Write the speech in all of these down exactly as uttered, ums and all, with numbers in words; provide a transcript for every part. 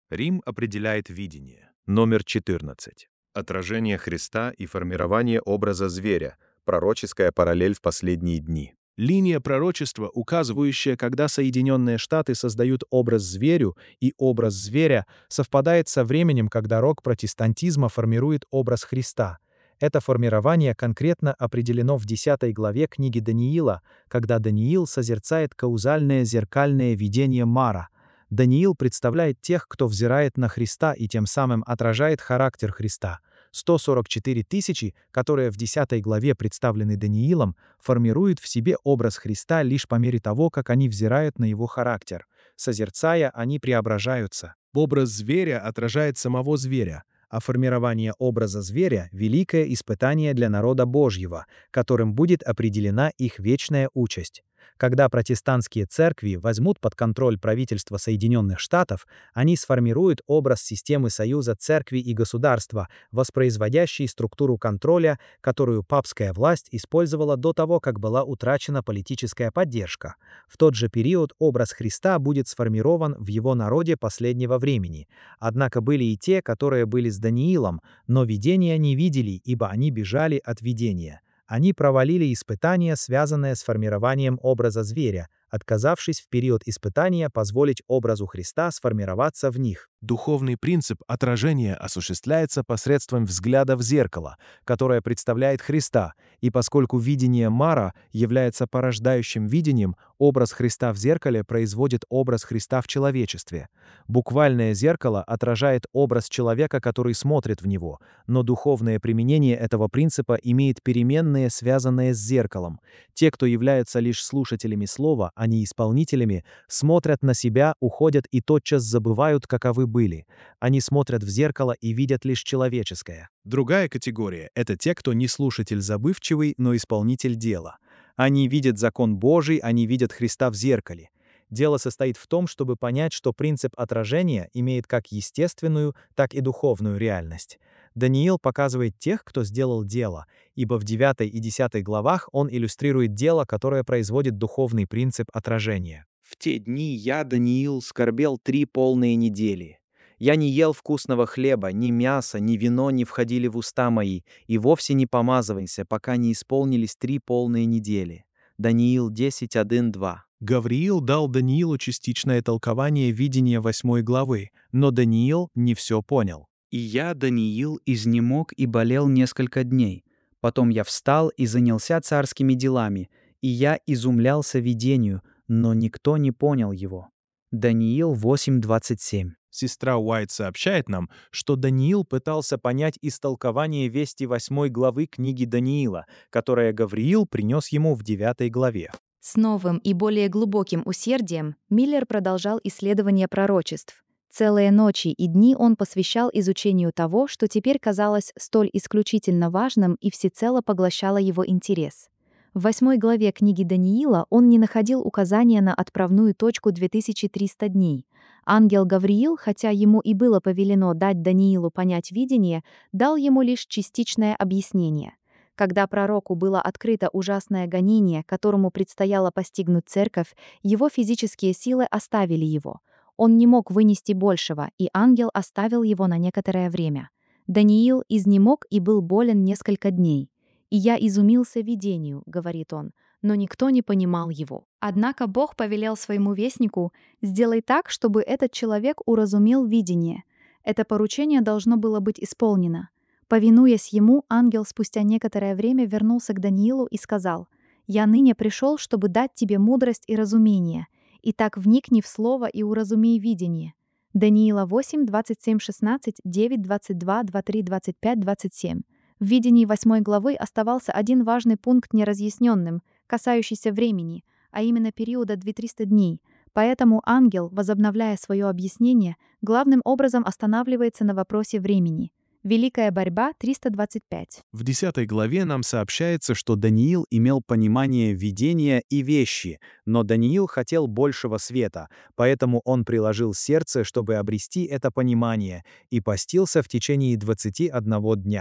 Рим определяет видение. Номер четырнадцать. Отражение Христа и формирование образа зверя. Пророческая параллель в последние дни. Линия пророчества, указывающая, когда Соединенные Штаты создают образ зверю, и образ зверя совпадает со временем, когда рок протестантизма формирует образ Христа. Это формирование конкретно определено в десятой главе книги Даниила, когда Даниил созерцает каузальное зеркальное видение Мара. Даниил представляет тех, кто взирает на Христа и тем самым отражает характер Христа. сто сорок четыре тысячи, которые в десятой главе представлены Даниилом, формируют в себе образ Христа лишь по мере того, как они взирают на его характер. Созерцая, они преображаются. Образ зверя отражает самого зверя, а формирование образа зверя — великое испытание для народа Божьего, которым будет определена их вечная участь. Когда протестантские церкви возьмут под контроль правительство Соединенных Штатов, они сформируют образ системы союза церкви и государства, воспроизводящий структуру контроля, которую папская власть использовала до того, как была утрачена политическая поддержка. В тот же период образ Христа будет сформирован в его народе последнего времени. Однако были и те, которые были с Даниилом, но видения не видели, ибо они бежали от видения. Они провалили испытания, связанные с формированием образа зверя, отказавшись в период испытания позволить образу Христа сформироваться в них. Духовный принцип отражения осуществляется посредством взгляда в зеркало, которое представляет Христа, и поскольку видение Мара является порождающим видением, образ Христа в зеркале производит образ Христа в человечестве. Буквальное зеркало отражает образ человека, который смотрит в него, но духовное применение этого принципа имеет переменные, связанные с зеркалом. Те, кто являются лишь слушателями слова, а не исполнителями, смотрят на себя, уходят и тотчас забывают, каковы были. Они смотрят в зеркало и видят лишь человеческое. Другая категория — это те, кто не слушатель забывчивый, но исполнитель дела. Они видят закон Божий, они видят Христа в зеркале. Дело состоит в том, чтобы понять, что принцип отражения имеет как естественную, так и духовную реальность. Даниил показывает тех, кто сделал дело, ибо в девятой и десятой главах он иллюстрирует дело, которое производит духовный принцип отражения. «В те дни я, Даниил, скорбел три полные недели. Я не ел вкусного хлеба, ни мяса, ни вино не входили в уста мои, и вовсе не помазывайся, пока не исполнились три полные недели». Даниил десять, один, два. Гавриил дал Даниилу частичное толкование видения восьмой главы, но Даниил не все понял. «И я, Даниил, изнемог и болел несколько дней. Потом я встал и занялся царскими делами, и я изумлялся видению, но никто не понял его». Даниил восемь, двадцать семь. Сестра Уайт сообщает нам, что Даниил пытался понять истолкование вести восьмой главы книги Даниила, которое Гавриил принес ему в девятой главе. С новым и более глубоким усердием Миллер продолжал исследование пророчеств. Целые ночи и дни он посвящал изучению того, что теперь казалось столь исключительно важным и всецело поглощало его интерес. В восьмой главе книги Даниила он не находил указания на отправную точку две тысячи триста дней. Ангел Гавриил, хотя ему и было повелено дать Даниилу понять видение, дал ему лишь частичное объяснение. Когда пророку было открыто ужасное гонение, которому предстояло постигнуть церковь, его физические силы оставили его. Он не мог вынести большего, и ангел оставил его на некоторое время. Даниил изнемог и был болен несколько дней. «И я изумился видению», — говорит он, но никто не понимал его. Однако Бог повелел своему вестнику: «Сделай так, чтобы этот человек уразумел видение». Это поручение должно было быть исполнено. Повинуясь ему, ангел спустя некоторое время вернулся к Даниилу и сказал: «Я ныне пришел, чтобы дать тебе мудрость и разумение. Итак, вникни в слово и уразумей видение». Даниила восемь, двадцать семь, шестнадцать, девять, двадцать два, двадцать три, двадцать пять, двадцать семь. В видении восьмой главы оставался один важный пункт неразъясненным, касающийся времени, а именно периода две тысячи триста дней. Поэтому ангел, возобновляя свое объяснение, главным образом останавливается на вопросе времени. Великая борьба, триста двадцать пять. В десятой главе нам сообщается, что Даниил имел понимание видения и вещи, но Даниил хотел большего света, поэтому он приложил сердце, чтобы обрести это понимание, и постился в течение двадцати одного дня.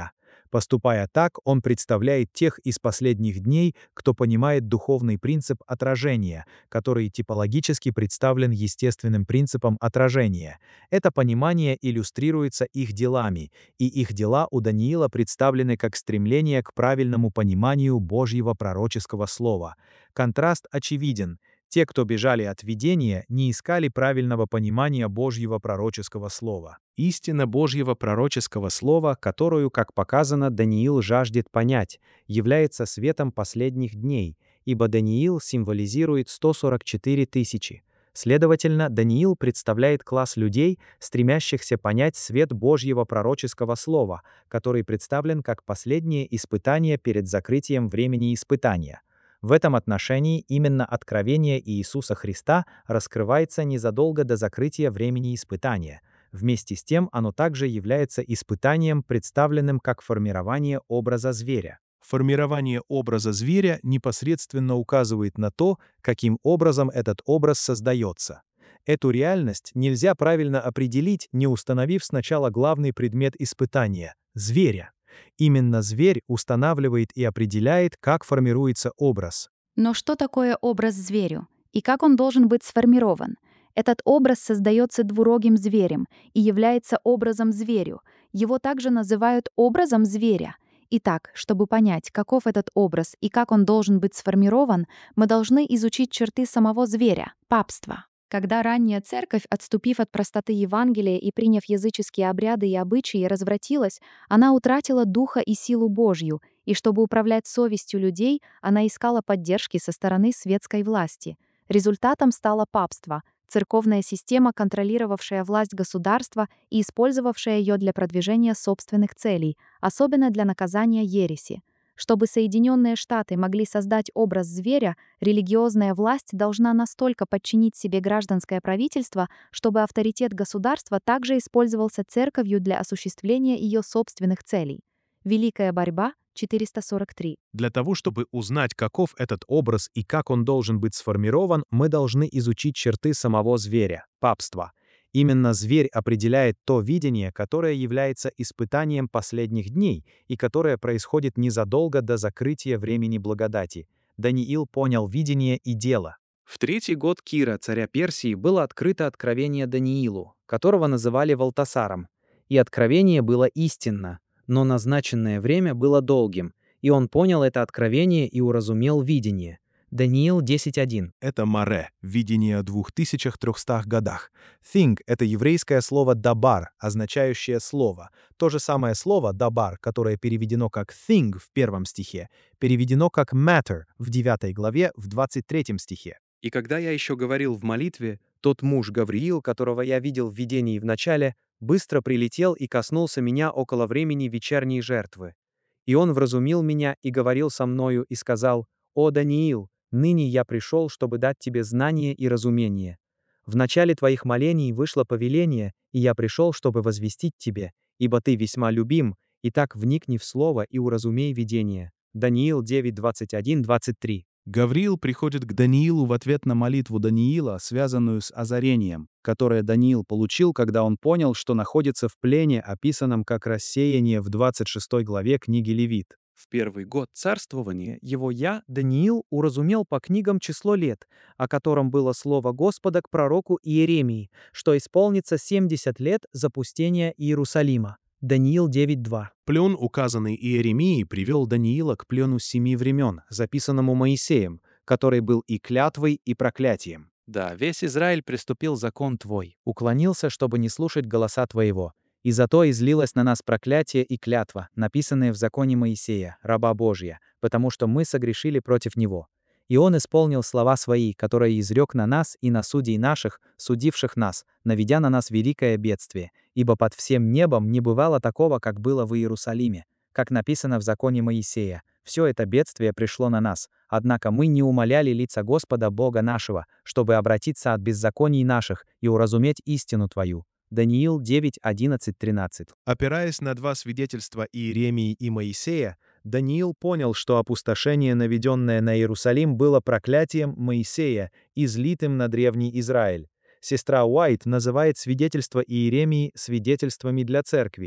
Поступая так, он представляет тех из последних дней, кто понимает духовный принцип отражения, который типологически представлен естественным принципом отражения. Это понимание иллюстрируется их делами, и их дела у Даниила представлены как стремление к правильному пониманию Божьего пророческого слова. Контраст очевиден. Те, кто бежали от видения, не искали правильного понимания Божьего пророческого слова. Истина Божьего пророческого слова, которую, как показано, Даниил жаждет понять, является светом последних дней, ибо Даниил символизирует сто сорок четыре тысячи. Следовательно, Даниил представляет класс людей, стремящихся понять свет Божьего пророческого слова, который представлен как последнее испытание перед закрытием времени испытания. В этом отношении именно откровение Иисуса Христа раскрывается незадолго до закрытия времени испытания. Вместе с тем оно также является испытанием, представленным как формирование образа зверя. Формирование образа зверя непосредственно указывает на то, каким образом этот образ создается. Эту реальность нельзя правильно определить, не установив сначала главный предмет испытания — зверя. Именно зверь устанавливает и определяет, как формируется образ. Но что такое образ зверю? И как он должен быть сформирован? Этот образ создается двурогим зверем и является образом зверю. Его также называют образом зверя. Итак, чтобы понять, каков этот образ и как он должен быть сформирован, мы должны изучить черты самого зверя — папства. Когда ранняя церковь, отступив от простоты Евангелия и приняв языческие обряды и обычаи, развратилась, она утратила духа и силу Божью, и чтобы управлять совестью людей, она искала поддержки со стороны светской власти. Результатом стало папство — церковная система, контролировавшая власть государства и использовавшая ее для продвижения собственных целей, особенно для наказания ереси. Чтобы Соединенные Штаты могли создать образ зверя, религиозная власть должна настолько подчинить себе гражданское правительство, чтобы авторитет государства также использовался церковью для осуществления ее собственных целей. Великая борьба, четыреста сорок три. Для того, чтобы узнать, каков этот образ и как он должен быть сформирован, мы должны изучить черты самого зверя — папства. Именно зверь определяет то видение, которое является испытанием последних дней и которое происходит незадолго до закрытия времени благодати. Даниил понял видение и дело. В третий год Кира, царя Персии, было открыто откровение Даниилу, которого называли Валтасаром. И откровение было истинно, но назначенное время было долгим, и он понял это откровение и уразумел видение. Даниил десять один. Это маре, видение о двух тысячах трехстах годах. Think — это еврейское слово «дабар», означающее «слово». То же самое слово «дабар», которое переведено как «thing» в первом стихе, переведено как «matter» в девятой главе в двадцать третьем стихе. «И когда я еще говорил в молитве, тот муж Гавриил, которого я видел в видении в начале, быстро прилетел и коснулся меня около времени вечерней жертвы. И он вразумил меня и говорил со мною и сказал: «О, Даниил, ныне я пришел, чтобы дать тебе знание и разумение. В начале твоих молений вышло повеление, и я пришел, чтобы возвестить тебе, ибо ты весьма любим, и так вникни в слово и уразумей видение». Даниил девять двадцать один двадцать три. Гавриил приходит к Даниилу в ответ на молитву Даниила, связанную с озарением, которое Даниил получил, когда он понял, что находится в плене, описанном как рассеяние в двадцать шестой главе книги Левит. В первый год царствования его я, Даниил, уразумел по книгам число лет, о котором было слово Господа к пророку Иеремии, что исполнится семьдесят лет запустения Иерусалима. Даниил девять два. Плен, указанный Иеремией, привел Даниила к плену семи времен, записанному Моисеем, который был и клятвой, и проклятием. Да, весь Израиль приступил закон твой. Уклонился, чтобы не слушать голоса твоего. И зато излилось на нас проклятие и клятва, написанные в законе Моисея, раба Божия, потому что мы согрешили против него. И он исполнил слова свои, которые изрек на нас и на судей наших, судивших нас, наведя на нас великое бедствие, ибо под всем небом не бывало такого, как было в Иерусалиме, как написано в законе Моисея. Все это бедствие пришло на нас, однако мы не умаляли лица Господа Бога нашего, чтобы обратиться от беззаконий наших и уразуметь истину твою. Даниил девять одиннадцать тринадцать. Опираясь на два свидетельства Иеремии и Моисея, Даниил понял, что опустошение, наведенное на Иерусалим, было проклятием Моисея, излитым на древний Израиль. Сестра Уайт называет свидетельства Иеремии свидетельствами для церкви,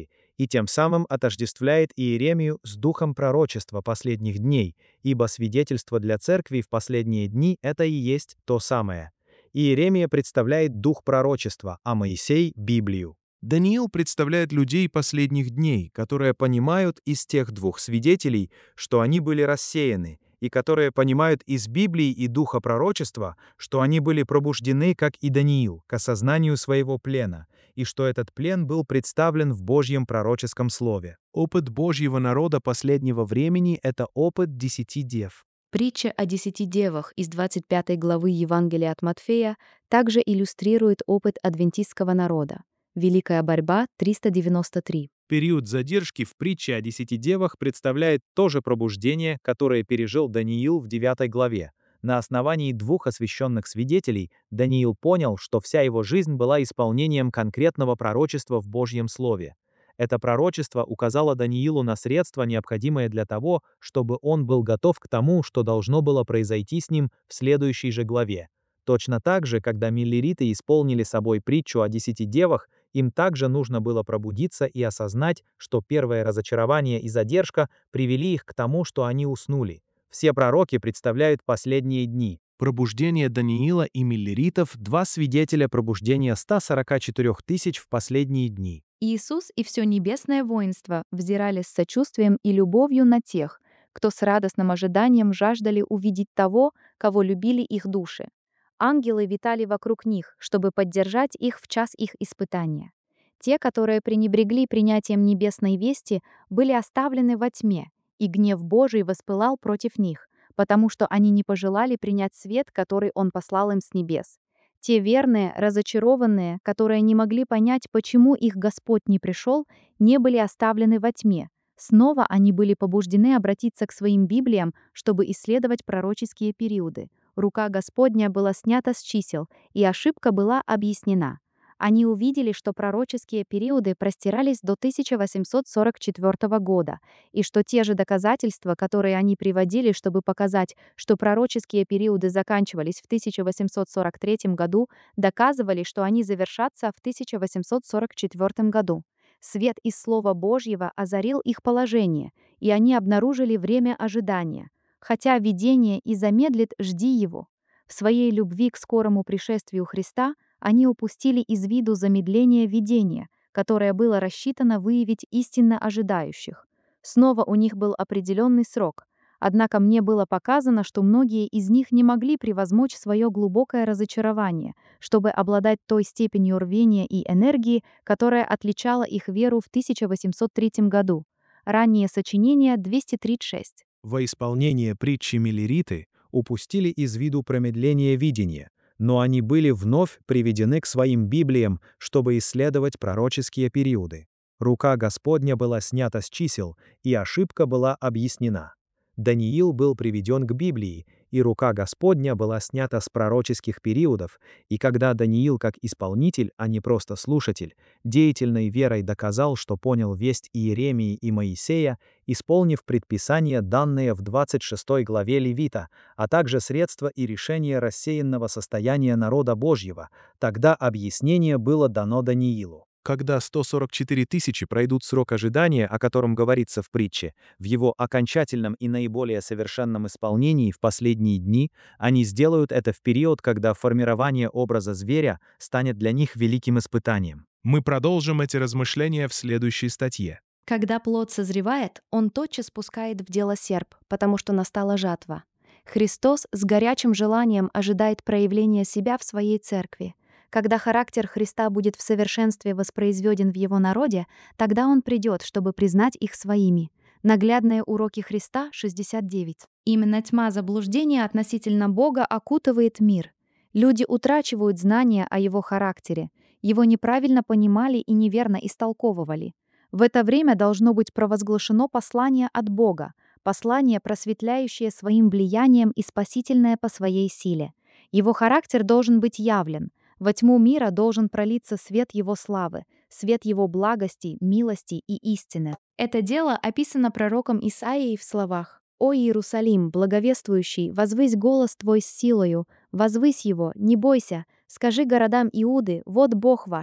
и тем самым отождествляет Иеремию с духом пророчества последних дней, ибо свидетельство для церкви в последние дни – это и есть то самое. Иеремия представляет дух пророчества, а Моисей – Библию. Даниил представляет людей последних дней, которые понимают из тех двух свидетелей, что они были рассеяны, и которые понимают из Библии и духа пророчества, что они были пробуждены, как и Даниил, к осознанию своего плена, и что этот плен был представлен в Божьем пророческом слове. опыт Божьего народа последнего времени – это опыт десяти дев. Притча о десяти девах из двадцать пятой главы Евангелия от Матфея также иллюстрирует опыт адвентистского народа. Великая борьба триста девяносто три. Период задержки в притче о десяти девах представляет то же пробуждение, которое пережил Даниил в девятой главе. На основании двух освященных свидетелей Даниил понял, что вся его жизнь была исполнением конкретного пророчества в Божьем Слове. Это пророчество указало Даниилу на средства, необходимые для того, чтобы он был готов к тому, что должно было произойти с ним в следующей же главе. Точно так же, когда миллериты исполнили собой притчу о десяти девах, им также нужно было пробудиться и осознать, что первое разочарование и задержка привели их к тому, что они уснули. Все пророки представляют последние дни. Пробуждение Даниила и миллеритов – два свидетеля пробуждения ста сорока четырёх тысяч в последние дни. Иисус и все небесное воинство взирали с сочувствием и любовью на тех, кто с радостным ожиданием жаждали увидеть того, кого любили их души. Ангелы витали вокруг них, чтобы поддержать их в час их испытания. Те, которые пренебрегли принятием небесной вести, были оставлены во тьме, и гнев Божий воспылал против них, потому что они не пожелали принять свет, который Он послал им с небес. Те верные, разочарованные, которые не могли понять, почему их Господь не пришел, не были оставлены во тьме. Снова они были побуждены обратиться к своим Библиям, чтобы исследовать пророческие периоды. Рука Господня была снята с чисел, и ошибка была объяснена. Они увидели, что пророческие периоды простирались до тысяча восемьсот сорок четвёртого года, и что те же доказательства, которые они приводили, чтобы показать, что пророческие периоды заканчивались в тысяча восемьсот сорок третьем году, доказывали, что они завершатся в тысяча восемьсот сорок четвёртом году. Свет из Слова Божьего озарил их положение, и они обнаружили время ожидания. Хотя видение и замедлит, жди его. В своей любви к скорому пришествию Христа они упустили из виду замедление видения, которое было рассчитано выявить истинно ожидающих. Снова у них был определенный срок, однако мне было показано, что многие из них не могли превозмочь свое глубокое разочарование, чтобы обладать той степенью рвения и энергии, которая отличала их веру в тысяча восемьсот третьем году. Раннее сочинение двести тридцать шесть. Во исполнение притчи миллериты упустили из виду промедление видения, но они были вновь приведены к своим Библиям, чтобы исследовать пророческие периоды. Рука Господня была снята с чисел, и ошибка была объяснена. Даниил был приведен к Библии, и рука Господня была снята с пророческих периодов, и когда Даниил как исполнитель, а не просто слушатель, деятельной верой доказал, что понял весть Иеремии и Моисея, исполнив предписания, данные в двадцать шестой главе Левита, а также средства и решения рассеянного состояния народа Божьего, тогда объяснение было дано Даниилу. Когда сто сорок четыре тысячи пройдут срок ожидания, о котором говорится в притче, в его окончательном и наиболее совершенном исполнении в последние дни, они сделают это в период, когда формирование образа зверя станет для них великим испытанием. Мы продолжим эти размышления в следующей статье. Когда плод созревает, он тотчас пускает в дело серп, потому что настала жатва. Христос с горячим желанием ожидает проявления себя в своей церкви. Когда характер Христа будет в совершенстве воспроизведен в его народе, тогда он придет, чтобы признать их своими. Наглядные уроки Христа, шестьдесят девять. Именно тьма заблуждения относительно Бога окутывает мир. Люди утрачивают знания о его характере, его неправильно понимали и неверно истолковывали. В это время должно быть провозглашено послание от Бога, послание, просветляющее своим влиянием и спасительное по своей силе. Его характер должен быть явлен. Во тьму мира должен пролиться свет Его славы, свет Его благости, милости и истины. Это дело описано пророком Исаией в словах: «О Иерусалим, благовествующий, возвысь голос твой с силою, возвысь его, не бойся, скажи городам Иуды, вот Бог ваш,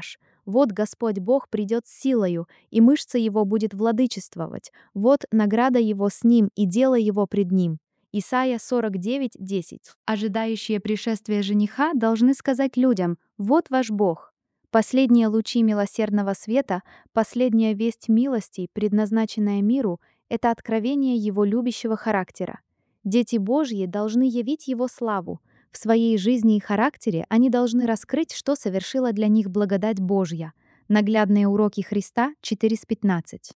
Вот Господь Бог придет с силою, и мышца его будет владычествовать. Вот награда его с ним, и дело его пред ним». Исайя сорок девять десять. Ожидающие пришествия жениха должны сказать людям: «Вот ваш Бог». Последние лучи милосердного света, последняя весть милости, предназначенная миру, это откровение его любящего характера. Дети Божьи должны явить его славу. В своей жизни и характере они должны раскрыть, что совершила для них благодать Божья. Наглядные уроки Христа четыре с пятнадцать.